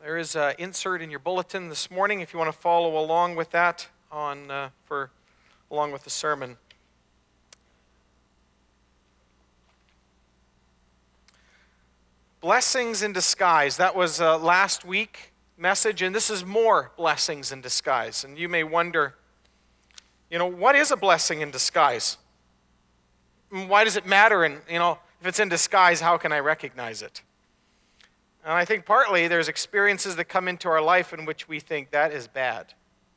There is an insert in your bulletin this morning if you want to follow along with that along with the sermon. Blessings in disguise. That was last week's message, and this is more blessings in disguise. And you may wonder, what is a blessing in disguise? Why does it matter? And, if it's in disguise, how can I recognize it? And I think partly there's experiences that come into our life in which we think that is bad.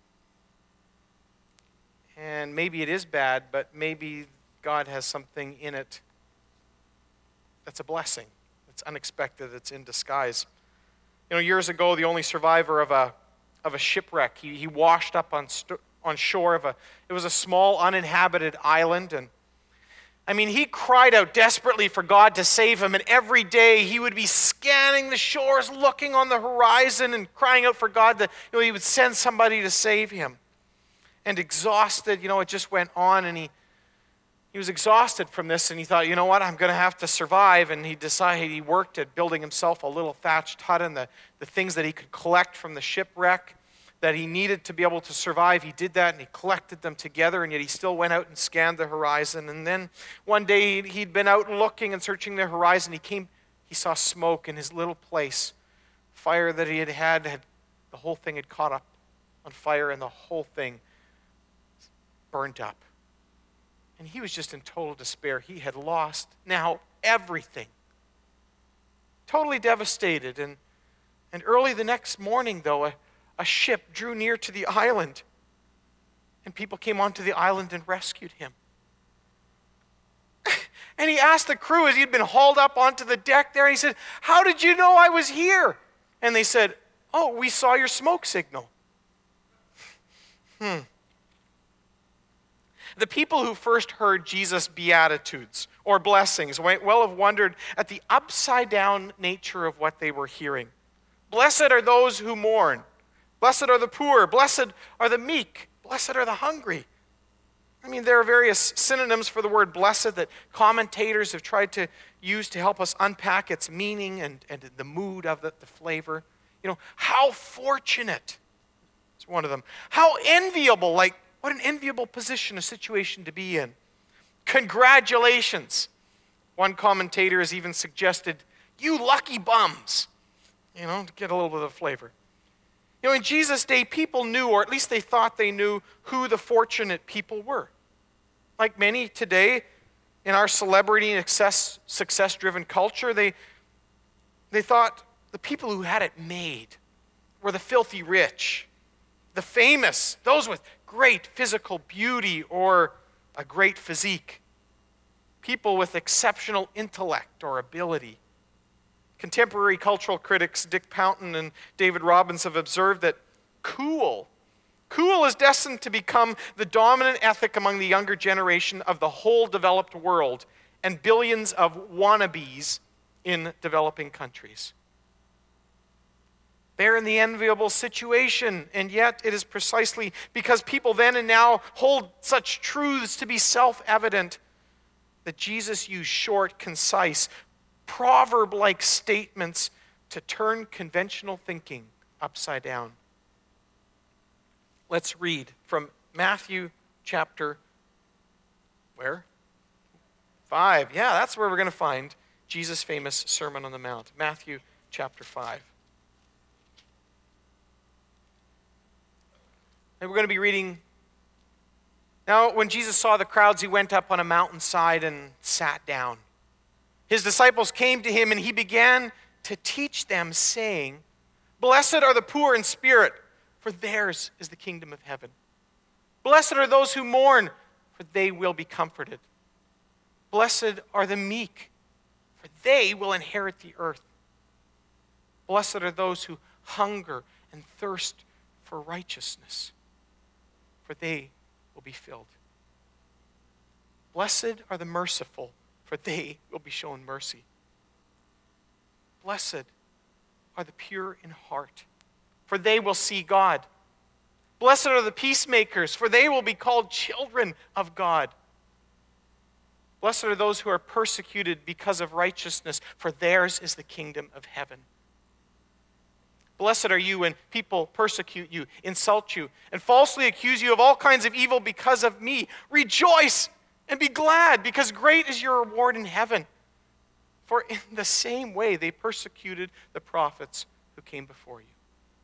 And maybe it is bad, but maybe God has something in it that's a blessing. It's unexpected, it's in disguise. Years ago, the only survivor of a shipwreck, he washed up on shore it was a small uninhabited island, and he cried out desperately for God to save him, and every day he would be scanning the shores, looking on the horizon and crying out for God that he would send somebody to save him. And exhausted, it just went on, and he was exhausted from this, and he thought, what, I'm going to have to survive, and he worked at building himself a little thatched hut, and the things that he could collect from the shipwreck that he needed to be able to survive, he did that, and he collected them together, and yet he still went out and scanned the horizon. And then one day he'd been out looking and searching the horizon. He saw smoke in his little place. Fire that he had the whole thing had caught up on fire, and the whole thing burnt up. And he was just in total despair. He had lost now everything. Totally devastated. And early the next morning, though, a ship drew near to the island, and people came onto the island and rescued him. And he asked the crew as he'd been hauled up onto the deck there, he said, "How did you know I was here?" And they said, "Oh, we saw your smoke signal." The people who first heard Jesus' beatitudes or blessings might well have wondered at the upside-down nature of what they were hearing. Blessed are those who mourn. Blessed are the poor. Blessed are the meek. Blessed are the hungry. There are various synonyms for the word blessed that commentators have tried to use to help us unpack its meaning and the mood of the flavor. How fortunate is one of them. How enviable, what an enviable position, a situation to be in. Congratulations. One commentator has even suggested, you lucky bums, to get a little bit of flavor. In Jesus' day, people knew, or at least they thought they knew, who the fortunate people were. Like many today in our celebrity and success-driven culture, they thought the people who had it made were the filthy rich, the famous, those with great physical beauty or a great physique, people with exceptional intellect or ability. Contemporary cultural critics Dick Poughton and David Robbins have observed that cool is destined to become the dominant ethic among the younger generation of the whole developed world and billions of wannabes in developing countries. They're in the enviable situation, and yet it is precisely because people then and now hold such truths to be self-evident that Jesus used short, concise, proverb-like statements to turn conventional thinking upside down. Let's read from Matthew chapter, where? 5. Yeah, that's where we're going to find Jesus' famous Sermon on the Mount. Matthew chapter 5. And we're going to be reading. Now, when Jesus saw the crowds, he went up on a mountainside and sat down. His disciples came to him, and he began to teach them, saying, "Blessed are the poor in spirit, for theirs is the kingdom of heaven. Blessed are those who mourn, for they will be comforted. Blessed are the meek, for they will inherit the earth. Blessed are those who hunger and thirst for righteousness, for they will be filled. Blessed are the merciful, for they will be shown mercy. Blessed are the pure in heart, for they will see God. Blessed are the peacemakers, for they will be called children of God. Blessed are those who are persecuted because of righteousness, for theirs is the kingdom of heaven. Blessed are you when people persecute you, insult you, and falsely accuse you of all kinds of evil because of me. Rejoice and be glad, because great is your reward in heaven. For in the same way they persecuted the prophets who came before you.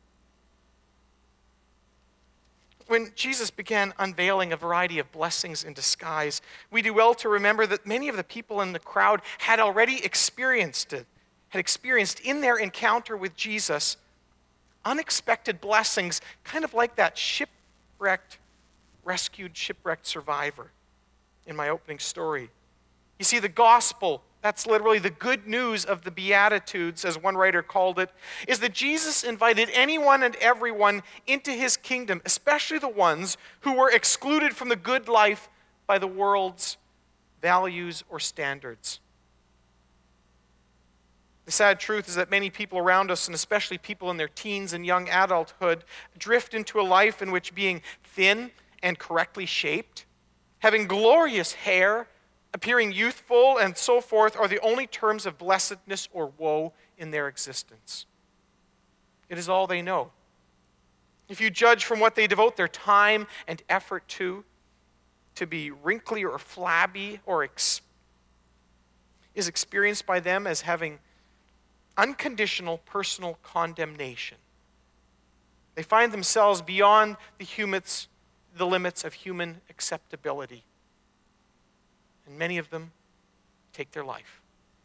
When Jesus began unveiling a variety of blessings in disguise, we do well to remember that many of the people in the crowd had already experienced it, had experienced in their encounter with Jesus unexpected blessings, kind of like that rescued shipwrecked survivor in my opening story. You see, the gospel, that's literally the good news of the Beatitudes, as one writer called it, is that Jesus invited anyone and everyone into his kingdom, especially the ones who were excluded from the good life by the world's values or standards. The sad truth is that many people around us, and especially people in their teens and young adulthood, drift into a life in which being thin and correctly shaped, having glorious hair, appearing youthful, and so forth are the only terms of blessedness or woe in their existence. It is all they know. If you judge from what they devote their time and effort to be wrinkly or flabby or is experienced by them as having unconditional personal condemnation. They find themselves beyond the limits of human acceptability. And many of them take their life.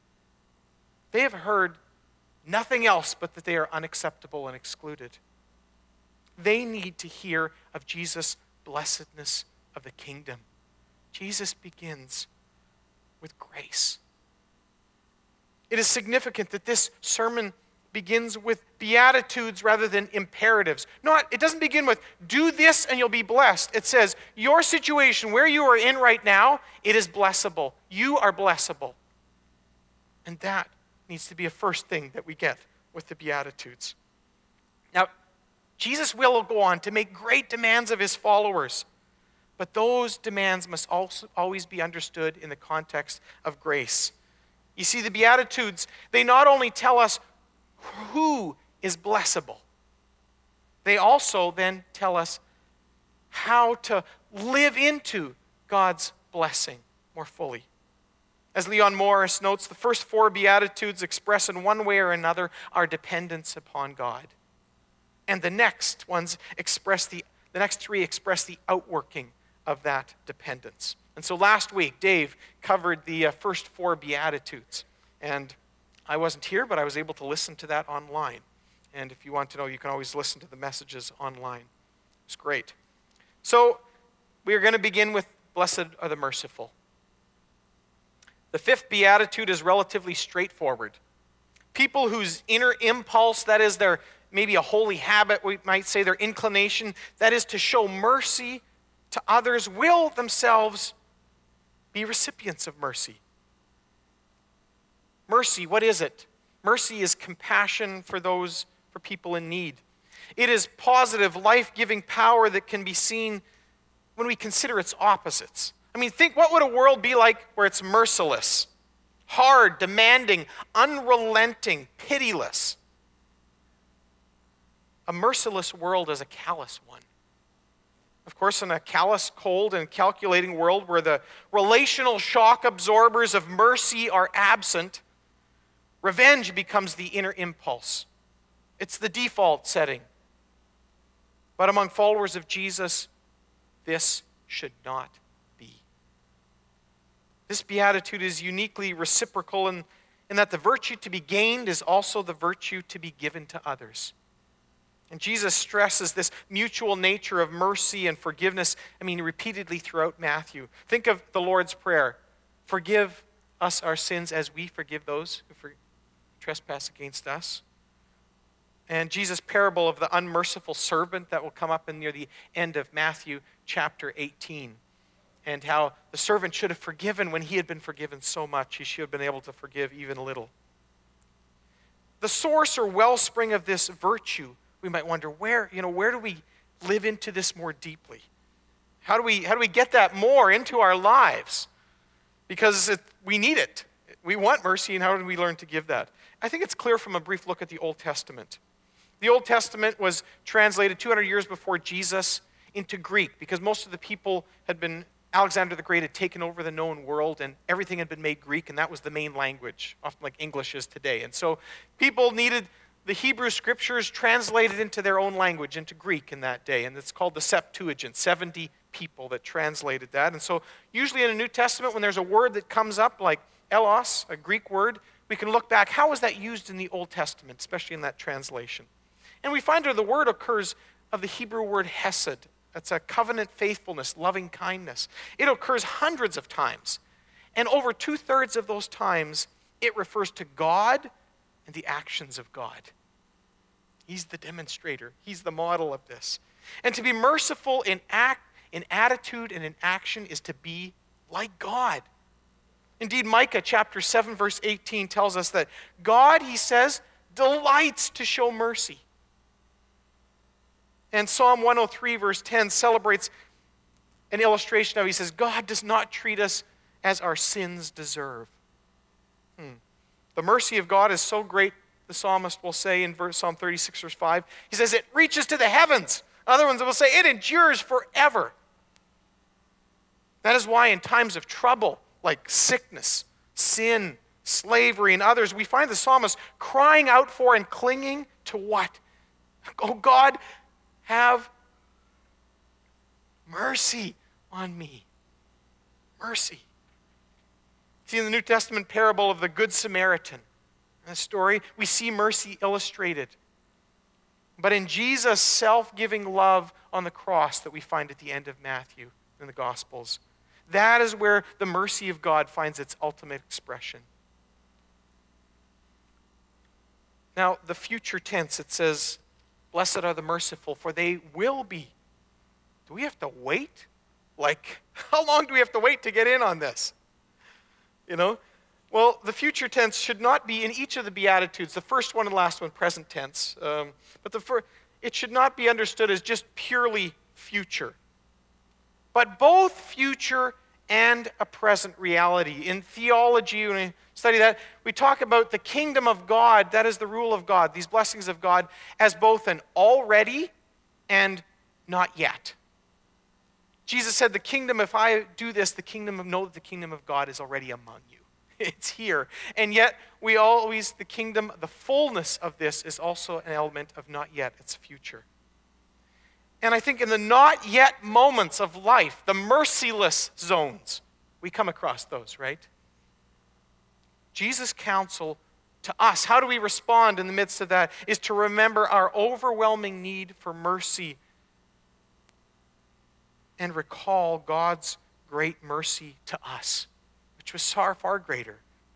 They have heard nothing else but that they are unacceptable and excluded. They need to hear of Jesus' blessedness of the kingdom. Jesus begins with grace. It is significant that this sermon begins with beatitudes rather than imperatives. It doesn't begin with, do this and you'll be blessed. It says, your situation, where you are in right now, it is blessable. You are blessable. And that needs to be a first thing that we get with the Beatitudes. Now, Jesus will go on to make great demands of his followers, but those demands must also always be understood in the context of grace. You see, the Beatitudes, they not only tell us who is blessable, they also then tell us how to live into God's blessing more fully. As Leon Morris notes, the first four Beatitudes express in one way or another our dependence upon God. And the next three express the outworking of that dependence. And so last week, Dave covered the first four Beatitudes. And I wasn't here, but I was able to listen to that online. And if you want to know, you can always listen to the messages online. It's great. So we are going to begin with blessed are the merciful. The fifth Beatitude is relatively straightforward. People whose inner impulse, that is their maybe a holy habit, we might say their inclination, that is to show mercy to others, will themselves be recipients of mercy. Mercy, what is it? Mercy is compassion for people in need. It is positive, life-giving power that can be seen when we consider its opposites. I mean, think, what would a world be like where it's merciless, hard, demanding, unrelenting, pitiless? A merciless world is a callous one. Of course, in a callous, cold, and calculating world where the relational shock absorbers of mercy are absent, revenge becomes the inner impulse. It's the default setting. But among followers of Jesus, this should not be. This beatitude is uniquely reciprocal in that the virtue to be gained is also the virtue to be given to others. And Jesus stresses this mutual nature of mercy and forgiveness, repeatedly throughout Matthew. Think of the Lord's Prayer. Forgive us our sins as we forgive those who trespass against us. And Jesus' parable of the unmerciful servant that will come up near the end of Matthew chapter 18. And how the servant should have forgiven when he had been forgiven so much. He should have been able to forgive even a little. The source or wellspring of this virtue, we might wonder, where do we live into this more deeply? How do we get that more into our lives? Because we need it. We want mercy, and how do we learn to give that? I think it's clear from a brief look at the Old Testament. The Old Testament was translated 200 years before Jesus into Greek because most of the people Alexander the Great had taken over the known world and everything had been made Greek, and that was the main language, often like English is today. And so people needed the Hebrew scriptures translated into their own language, into Greek in that day, and it's called the Septuagint, 70 people that translated that. And so usually in the New Testament, when there's a word that comes up like elos, a Greek word, we can look back, how was that used in the Old Testament, especially in that translation? And we find where the word occurs of the Hebrew word hesed. That's a covenant faithfulness, loving kindness. It occurs hundreds of times. And over 2/3 of those times, it refers to God and the actions of God. He's the demonstrator. He's the model of this. And to be merciful in attitude, and in action is to be like God. Indeed, Micah chapter 7, verse 18 tells us that God, he says, delights to show mercy. And Psalm 103, verse 10 celebrates an illustration of, he says, God does not treat us as our sins deserve. The mercy of God is so great, the psalmist will say in Psalm 36, verse 5, he says, it reaches to the heavens. Other ones will say, it endures forever. That is why in times of trouble, like sickness, sin, slavery, and others, we find the psalmist crying out for and clinging to what? Oh God, have mercy on me. Mercy. See, in the New Testament parable of the Good Samaritan, in the story, we see mercy illustrated. But in Jesus' self-giving love on the cross that we find at the end of Matthew in the Gospels, that is where the mercy of God finds its ultimate expression. Now, the future tense, it says, blessed are the merciful, for they will be. Do we have to wait? Like, how long do we have to wait to get in on this? You know? Well, the future tense should not be in each of the Beatitudes, the first one and last one, present tense. But it should not be understood as just purely future. But both future and a present reality. In theology, when we study that, we talk about the kingdom of God, that is the rule of God, these blessings of God, as both an already and not yet. Jesus said, the kingdom, if I do this, know that the kingdom of God is already among you. It's here. And yet, the kingdom, the fullness of this is also an element of not yet, it's future. And I think in the not yet moments of life, the merciless zones, we come across those, right? Jesus' counsel to us, how do we respond in the midst of that, is to remember our overwhelming need for mercy and recall God's great mercy to us, which was far, far greater.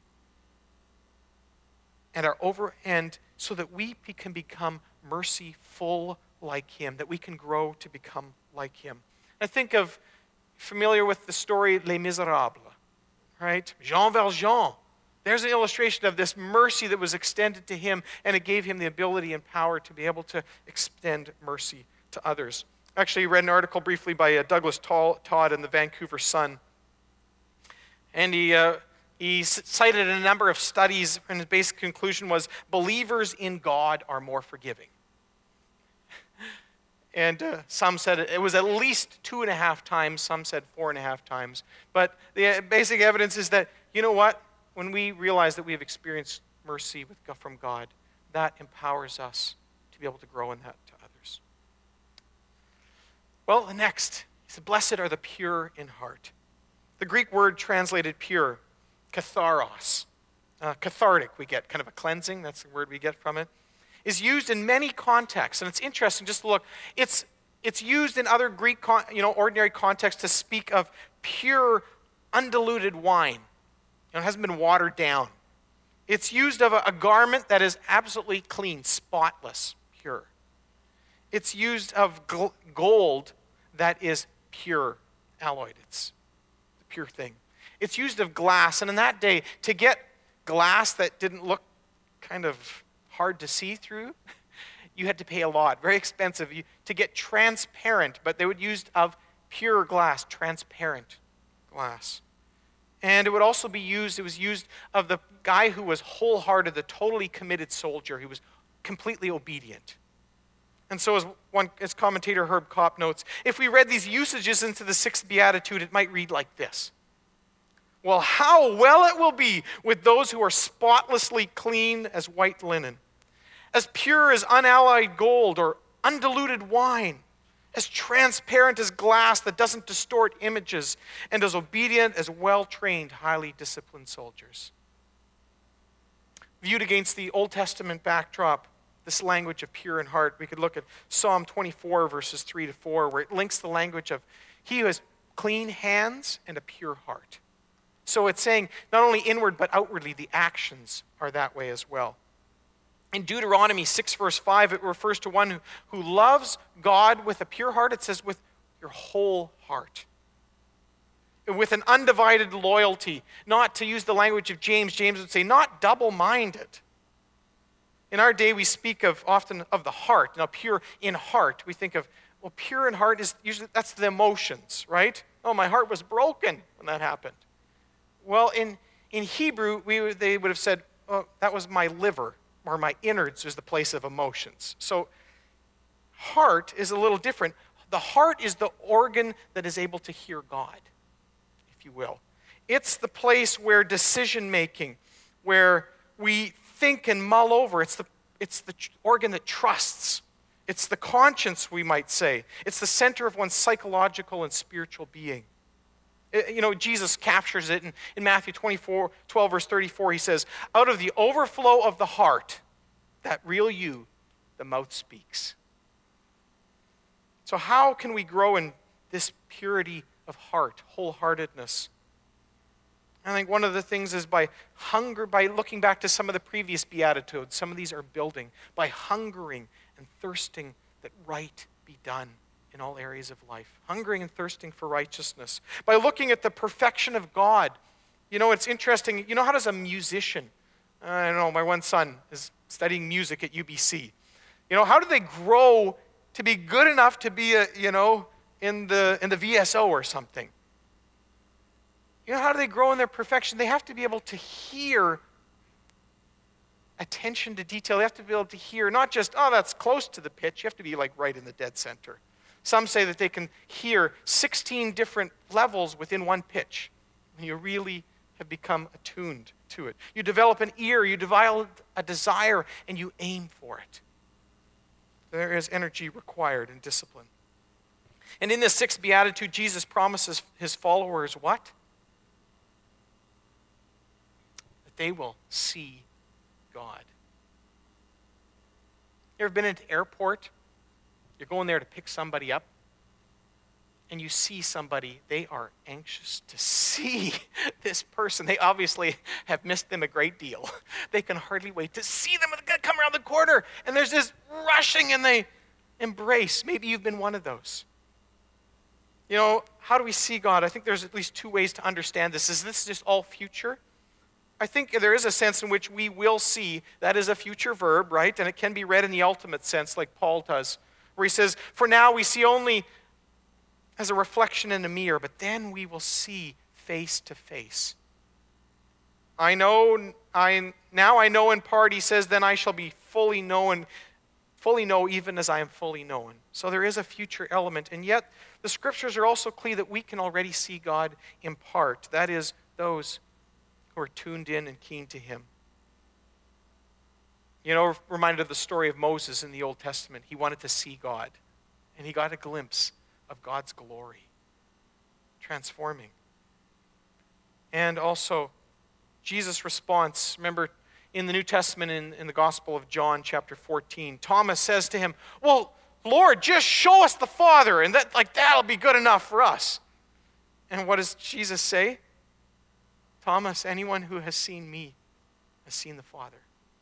And so that we can become merciful like him, that we can grow to become like him. I think of, familiar with the story Les Miserables, right? Jean Valjean. There's an illustration of this mercy that was extended to him, and it gave him the ability and power to be able to extend mercy to others. Actually, I read an article briefly by Douglas Todd in the Vancouver Sun. And he cited a number of studies, and his basic conclusion was believers in God are more forgiving. And some said it was at least 2.5 times, some said 4.5 times. But the basic evidence is that, you know what? When we realize that we have experienced mercy from God, that empowers us to be able to grow in that to others. Well, the next, he said, blessed are the pure in heart. The Greek word translated pure, katharos, cathartic, we get kind of a cleansing, that's the word we get from it, is used in many contexts. And it's interesting just to look. It's used in other Greek, ordinary contexts to speak of pure, undiluted wine. It hasn't been watered down. It's used of a garment that is absolutely clean, spotless, pure. It's used of gold that is pure, alloyed. It's the pure thing. It's used of glass. And in that day, to get glass that didn't look kind of hard to see through, you had to pay a lot, very expensive. To get transparent, but they would use of pure glass, transparent glass. And it would also be used, it was used of the guy who was wholehearted, the totally committed soldier. He was completely obedient. And so as commentator Herb Kopp notes, if we read these usages into the sixth beatitude, it might read like this. Well, how well it will be with those who are spotlessly clean as white linen, as pure as unalloyed gold or undiluted wine, as transparent as glass that doesn't distort images, and as obedient as well-trained, highly disciplined soldiers. Viewed against the Old Testament backdrop, this language of pure in heart, we could look at Psalm 24, verses 3-4, where it links the language of he who has clean hands and a pure heart. So it's saying not only inward, but outwardly, the actions are that way as well. In Deuteronomy 6, verse 5, it refers to one who loves God with a pure heart. It says with your whole heart. With an undivided loyalty. Not to use the language of James. James would say, not double-minded. In our day, we speak often of the heart. Now, pure in heart, we think of, well, pure in heart is usually, that's the emotions, right? Oh, my heart was broken when that happened. Well, in Hebrew, they would have said, oh, that was my liver, or my innards is the place of emotions. So, heart is a little different. The heart is the organ that is able to hear God, if you will. It's the place where decision-making, where we think and mull over. It's the organ that trusts. It's the conscience, we might say. It's the center of one's psychological and spiritual being. Jesus captures it in Matthew 12, verse 34. He says, out of the overflow of the heart, that real you, the mouth speaks. So how can we grow in this purity of heart, wholeheartedness? I think one of the things is by looking back to some of the previous Beatitudes, some of these are building, by hungering and thirsting that right be done in all areas of life. Hungering and thirsting for righteousness. By looking at the perfection of God. It's interesting. How does a musician, I don't know, my one son is studying music at UBC. How do they grow to be good enough to be in the VSO or something? How do they grow in their perfection? They have to be able to hear attention to detail. They have to be able to hear not just, oh, that's close to the pitch. You have to be like right in the dead center. Some say that they can hear 16 different levels within one pitch. And you really have become attuned to it. You develop an ear, you develop a desire, and you aim for it. There is energy required and discipline. And in this sixth beatitude, Jesus promises his followers what? That they will see God. You ever been at an airport? You're going there to pick somebody up, and you see somebody, they are anxious to see this person. They obviously have missed them a great deal. They can hardly wait to see them. They're going to come around the corner, and there's this rushing, and they embrace. Maybe you've been one of those. How do we see God? I think there's at least two ways to understand this. Is this just all future? I think there is a sense in which we will see. That is a future verb, right? And it can be read in the ultimate sense, like Paul does, where he says, for now we see only as a reflection in a mirror, but then we will see face to face. Now I know in part, he says, then I shall be fully know even as I am fully known. So there is a future element, and yet the scriptures are also clear that we can already see God in part. That is, those who are tuned in and keen to him. Reminded of the story of Moses in the Old Testament. He wanted to see God, and he got a glimpse of God's glory, transforming. And also, Jesus' response. Remember, in the New Testament, in the Gospel of John, chapter 14, Thomas says to him, well, Lord, just show us the Father, and that'll be good enough for us. And what does Jesus say? Thomas, anyone who has seen me has seen the Father.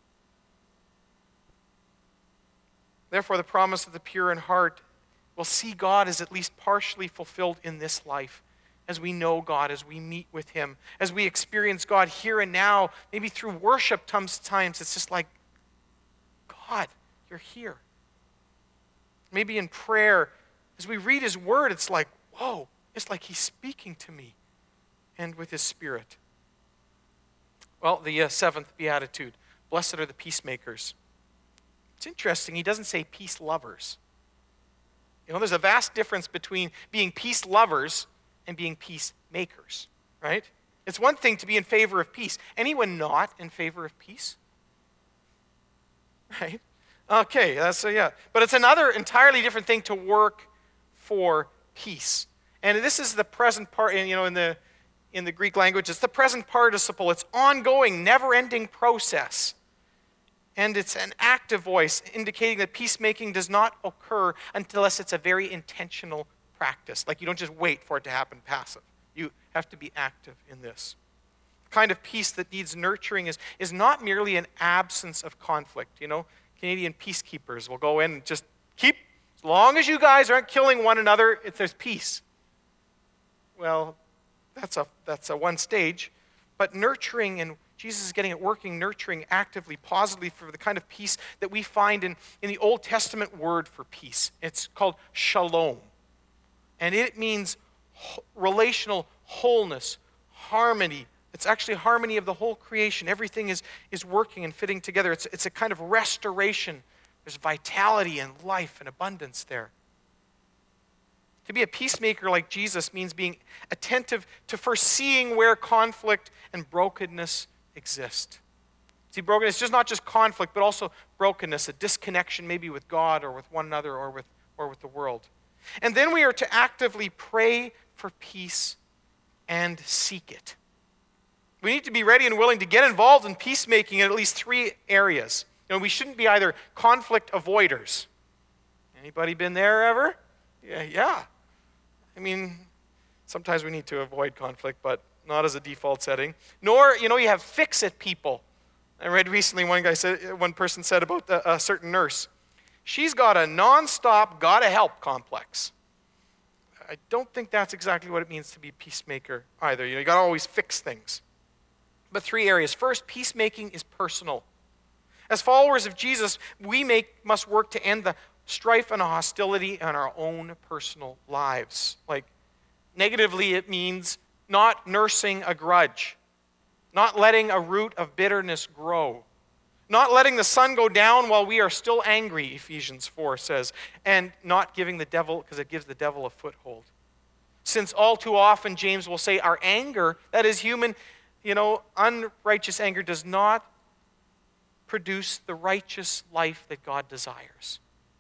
Therefore, the promise of the pure in heart will see God as at least partially fulfilled in this life, as we know God, as we meet with him, as we experience God here and now, maybe through worship times. It's just like, God, you're here. Maybe in prayer, as we read his word, it's like, whoa, it's like he's speaking to me, and with his Spirit. Well, the seventh beatitude, blessed are the peacemakers. It's interesting, he doesn't say peace lovers. There's a vast difference between being peace lovers and being peacemakers, right? It's one thing to be in favor of peace. Anyone not in favor of peace? Right? Okay, but it's another entirely different thing to work for peace. And this is the present part, in the Greek language, it's the present participle. It's ongoing, never-ending process. And it's an active voice indicating that peacemaking does not occur unless it's a very intentional practice. Like you don't just wait for it to happen passive. You have to be active in this. The kind of peace that needs nurturing is not merely an absence of conflict. Canadian peacekeepers will go in and just keep, as long as you guys aren't killing one another, there's peace. Well, that's a one stage, but nurturing, and Jesus is getting it working, nurturing actively, positively for the kind of peace that we find in the Old Testament word for peace. It's called shalom. And it means relational wholeness, harmony. It's actually harmony of the whole creation. Everything is working and fitting together. It's a kind of restoration. There's vitality and life and abundance there. To be a peacemaker like Jesus means being attentive to foreseeing where conflict and brokenness exist. See, brokenness is just not just conflict, but also brokenness, a disconnection maybe with God or with one another or with the world. And then we are to actively pray for peace and seek it. We need to be ready and willing to get involved in peacemaking in at least three areas. We shouldn't be either conflict avoiders. Anybody been there ever? Yeah. Sometimes we need to avoid conflict, but not as a default setting. Nor, you have fix-it people. I read recently one person said about a certain nurse, she's got a non-stop gotta-help complex. I don't think that's exactly what it means to be a peacemaker either. You got to always fix things. But three areas. First, peacemaking is personal. As followers of Jesus, we must work to end the strife and hostility in our own personal lives. Like, negatively, it means not nursing a grudge, not letting a root of bitterness grow, not letting the sun go down while we are still angry, Ephesians 4 says, and not giving the devil, because it gives the devil a foothold. Since all too often, James will say, our anger, that is human, unrighteous anger, does not produce the righteous life that God desires.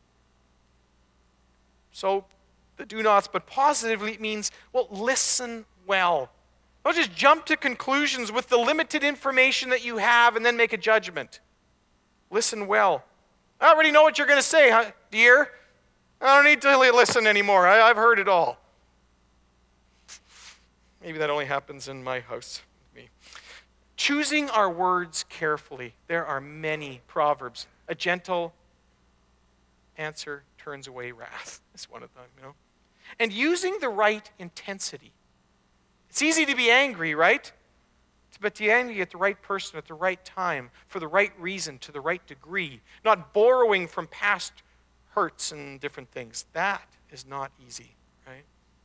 So, the do nots, but positively it means, listen well. Don't just jump to conclusions with the limited information that you have and then make a judgment. Listen well. I already know what you're going to say, dear. I don't need to listen anymore. I've heard it all. Maybe that only happens in my house with me. Choosing our words carefully. There are many proverbs. A gentle answer turns away wrath. Is one of them, And using the right intensity. It's easy to be angry, right? But to be angry at the right person at the right time, for the right reason, to the right degree, not borrowing from past hurts and different things. That is not easy, right?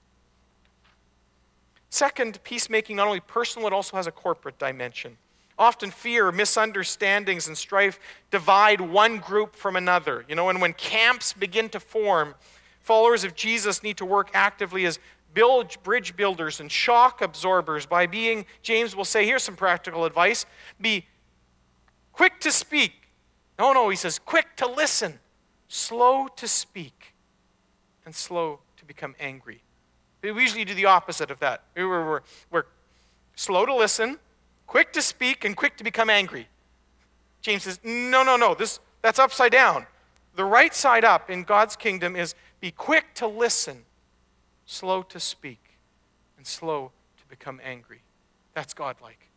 Second, peacemaking not only personal, it also has a corporate dimension. Often fear, misunderstandings, and strife divide one group from another. And when camps begin to form, followers of Jesus need to work actively as bridge builders and shock absorbers by being, James will say, here's some practical advice, be quick to speak. No, he says, quick to listen, slow to speak, and slow to become angry. We usually do the opposite of that. We're slow to listen, quick to speak, and quick to become angry. James says, no, that's upside down. The right side up in God's kingdom is be quick to listen, slow to speak, and slow to become angry. That's godlike.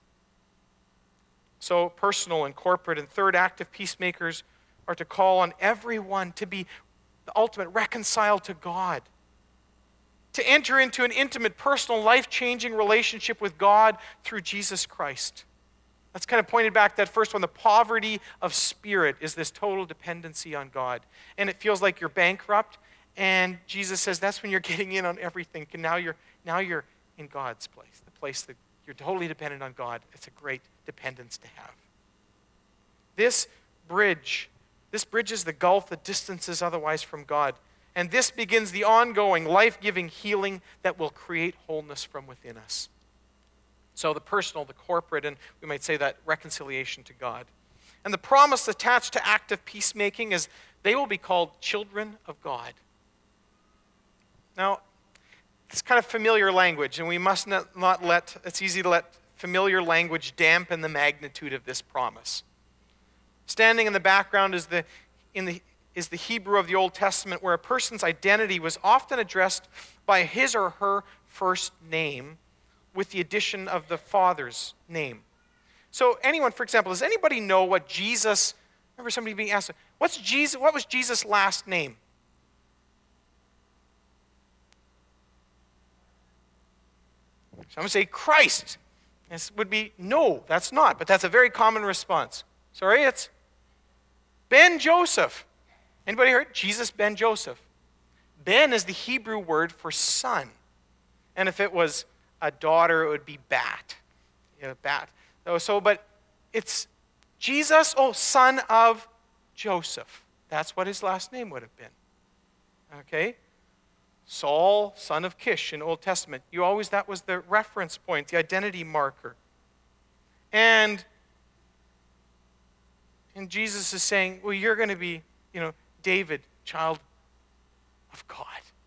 So personal and corporate and third, active peacemakers are to call on everyone to be the ultimate reconciled to God, to enter into an intimate, personal, life-changing relationship with God through Jesus Christ. That's kind of pointed back that first one. The poverty of spirit is this total dependency on God. And it feels like you're bankrupt. And Jesus says that's when you're getting in on everything. And now you're in God's place, the place that you're totally dependent on God. It's a great dependence to have. This bridge This bridges the gulf that distances otherwise from God. And this begins the ongoing, life-giving healing that will create wholeness from within us. So the personal, the corporate, and we might say that reconciliation to God. And the promise attached to active peacemaking is they will be called children of God. Now, it's kind of familiar language, and we must not let, it's easy to let familiar language dampen the magnitude of this promise. Standing in the background is the Hebrew of the Old Testament, where a person's identity was often addressed by his or her first name with the addition of the father's name. So anyone, for example, does anybody know what Jesus, remember somebody being asked, what was Jesus' last name? Some would say Christ. This would be, no, that's not, but that's a very common response. Sorry, it's Ben Joseph. Anybody heard? Jesus Ben Joseph. Ben is the Hebrew word for son. And if it was a daughter, it would be bat. Bat. But it's Jesus, son of Joseph. That's what his last name would have been. Okay? Saul, son of Kish in Old Testament. That was the reference point, the identity marker. And Jesus is saying, well, you're going to be, David, child of God.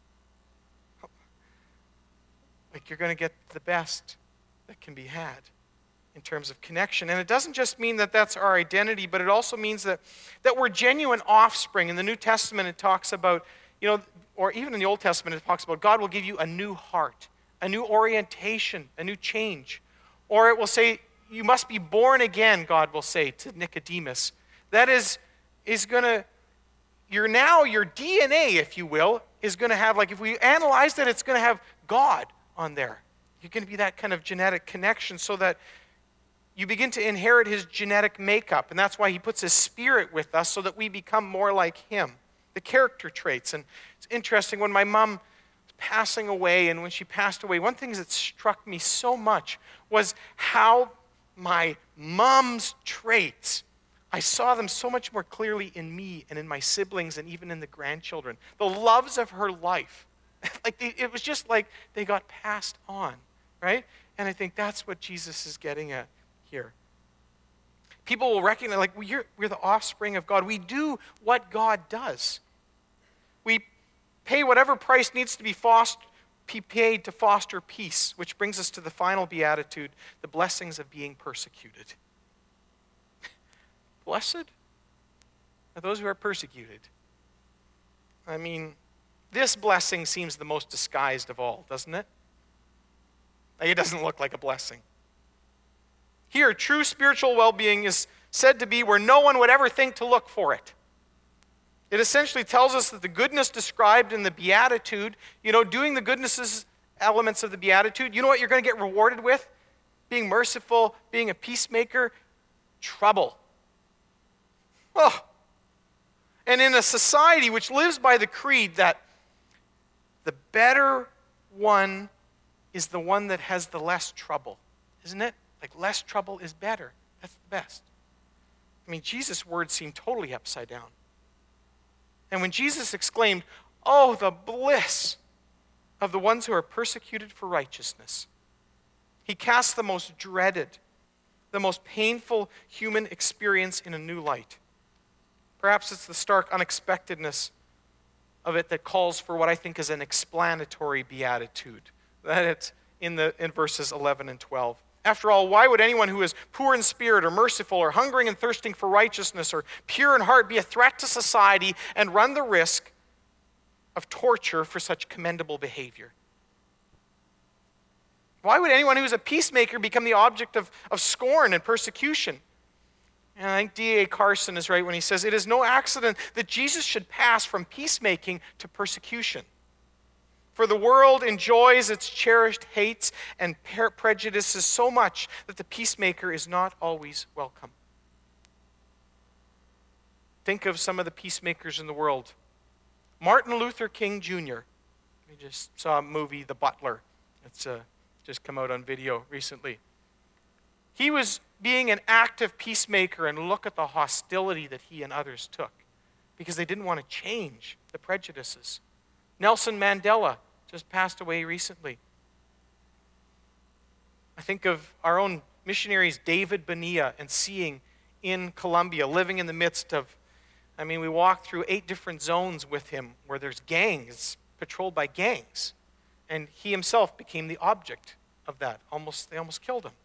Like you're going to get the best that can be had in terms of connection. And it doesn't just mean that that's our identity, but it also means that we're genuine offspring. In the New Testament, it talks about, or even in the Old Testament, it talks about God will give you a new heart, a new orientation, a new change. Or it will say, you must be born again, God will say to Nicodemus. That is going to, your DNA, if you will, is going to have, like if we analyzed it, it's going to have God on there. You're going to be that kind of genetic connection so that you begin to inherit his genetic makeup. And that's why he puts his spirit with us so that we become more like him. The character traits. And it's interesting, when my mom was passing away, and when she passed away, one thing that struck me so much was how my mom's traits, I saw them so much more clearly in me and in my siblings and even in the grandchildren. The loves of her life. It was just like they got passed on, right? And I think that's what Jesus is getting at here. People will recognize, we're the offspring of God. We do what God does. We pay whatever price needs to be paid to foster peace, which brings us to the final beatitude, the blessings of being persecuted. Blessed are those who are persecuted. I mean, this blessing seems the most disguised of all, doesn't it? It doesn't look like a blessing. Here, true spiritual well-being is said to be where no one would ever think to look for it. It essentially tells us that the goodness described in the Beatitude, doing the goodnesses elements of the Beatitude, you know what you're going to get rewarded with? Being merciful, being a peacemaker, trouble. Oh. And in a society which lives by the creed that the better one is the one that has the less trouble, isn't it? Like less trouble is better. That's the best. I mean, Jesus' words seem totally upside down. And when Jesus exclaimed, "Oh, the bliss of the ones who are persecuted for righteousness," he cast the most dreaded, the most painful human experience in a new light. Perhaps it's the stark unexpectedness of it that calls for what I think is an explanatory beatitude. That it's in verses 11 and 12. After all, why would anyone who is poor in spirit or merciful or hungering and thirsting for righteousness or pure in heart be a threat to society and run the risk of torture for such commendable behavior? Why would anyone who is a peacemaker become the object of scorn and persecution? And I think D.A. Carson is right when he says, it is no accident that Jesus should pass from peacemaking to persecution. For the world enjoys its cherished hates and prejudices so much that the peacemaker is not always welcome. Think of some of the peacemakers in the world. Martin Luther King Jr. We just saw a movie, The Butler. It's just come out on video recently. He was being an active peacemaker, and look at the hostility that he and others took. because they didn't want to change the prejudices. Nelson Mandela just passed away recently. I think of our own missionaries, David Bonilla, and seeing in Colombia, living in the midst of, we walked through 8 different zones with him where there's gangs, patrolled by gangs. And he himself became the object of that. They almost killed him.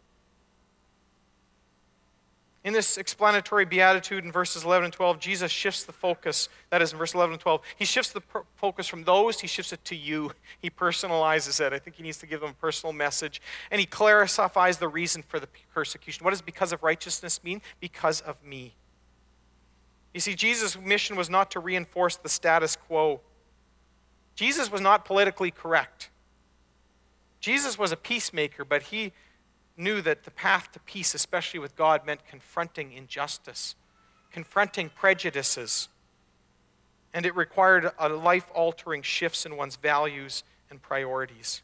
In this explanatory beatitude in verses 11 and 12, Jesus shifts the focus. That is in verse 11 and 12. He shifts the focus from those, he shifts it to you. He personalizes it. I think he needs to give them a personal message. And he clarifies the reason for the persecution. What does because of righteousness mean? Because of me. You see, Jesus' mission was not to reinforce the status quo. Jesus was not politically correct. Jesus was a peacemaker, but he knew that the path to peace, especially with God, meant confronting injustice, confronting prejudices, and it required a life-altering shifts in one's values and priorities.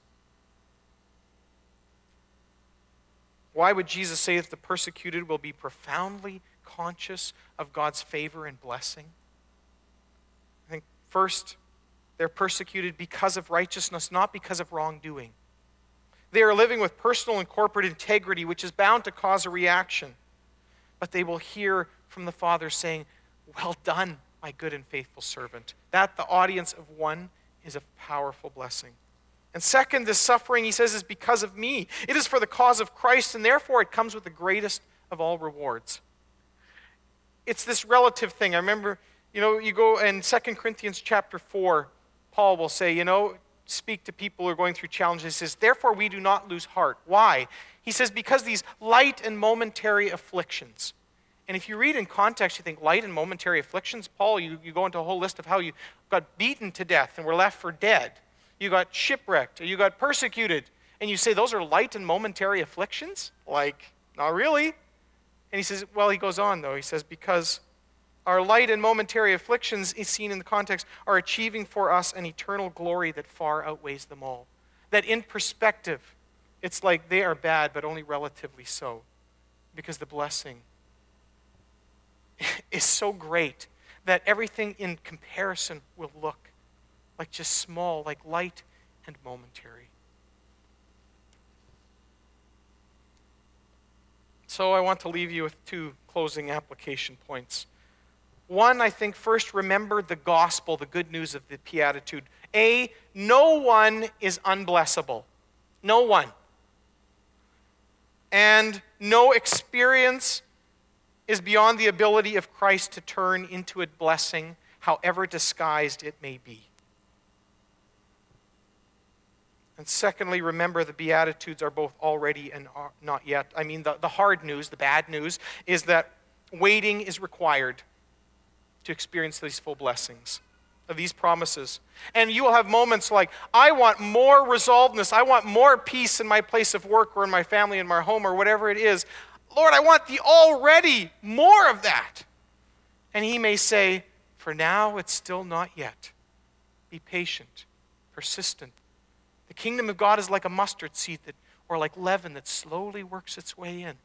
Why would Jesus say that the persecuted will be profoundly conscious of God's favor and blessing? I think first, they're persecuted because of righteousness, not because of wrongdoing. They are living with personal and corporate integrity, which is bound to cause a reaction. But they will hear from the Father saying, "Well done, my good and faithful servant." That, the audience of one, is a powerful blessing. And second, this suffering, he says, is because of me. It is for the cause of Christ, and therefore it comes with the greatest of all rewards. It's this relative thing. I remember, you go in 2 Corinthians chapter 4, Paul will say, speak to people who are going through challenges. He says, "Therefore we do not lose heart." Why? He says, because these light and momentary afflictions. And if you read in context, you think light and momentary afflictions. Paul, you go into a whole list of how you got beaten to death and were left for dead. You got shipwrecked, or you got persecuted. And you say, those are light and momentary afflictions? Not really. And he says, he goes on though. He says, because our light and momentary afflictions, is seen in the context, are achieving for us an eternal glory that far outweighs them all. That in perspective, it's like they are bad, but only relatively so. Because the blessing is so great that everything in comparison will look like just small, like light and momentary. So I want to leave you with 2 closing application points. One, I think first, remember the gospel, the good news of the Beatitude. No one is unblessable. No one. And no experience is beyond the ability of Christ to turn into a blessing, however disguised it may be. And secondly, remember the Beatitudes are both already and are not yet. The hard news, the bad news, is that waiting is required to experience these full blessings of these promises. And you will have moments like, I want more resolvedness. I want more peace in my place of work or in my family, in my home, or whatever it is. Lord, I want the already more of that. And he may say, for now, it's still not yet. Be patient, persistent. The kingdom of God is like a mustard seed or like leaven that slowly works its way in.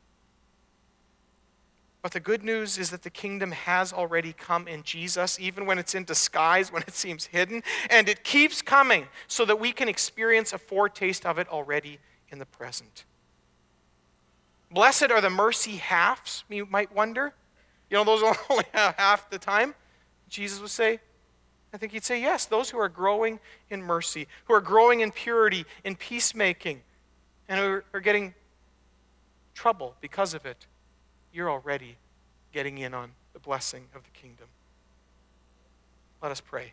But the good news is that the kingdom has already come in Jesus, even when it's in disguise, when it seems hidden, and it keeps coming so that we can experience a foretaste of it already in the present. Blessed are the mercy halves, you might wonder. Those only have half the time. Jesus would say, I think he'd say, yes, those who are growing in mercy, who are growing in purity, in peacemaking, and who are getting trouble because of it. You're already getting in on the blessing of the kingdom. Let us pray.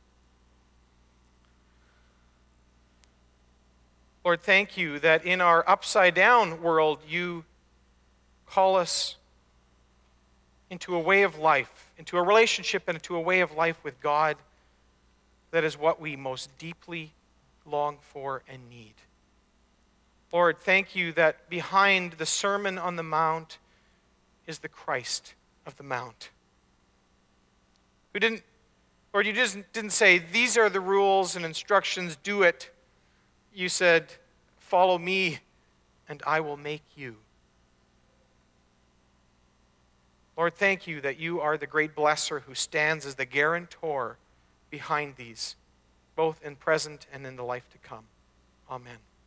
Lord, thank you that in our upside-down world, you call us into a way of life, into a relationship and into a way of life with God that is what we most deeply long for and need. Lord, thank you that behind the Sermon on the Mount is the Christ of the Mount. You just didn't say, these are the rules and instructions, do it. You said, follow me and I will make you. Lord, thank you that you are the great blesser who stands as the guarantor behind these, both in present and in the life to come. Amen.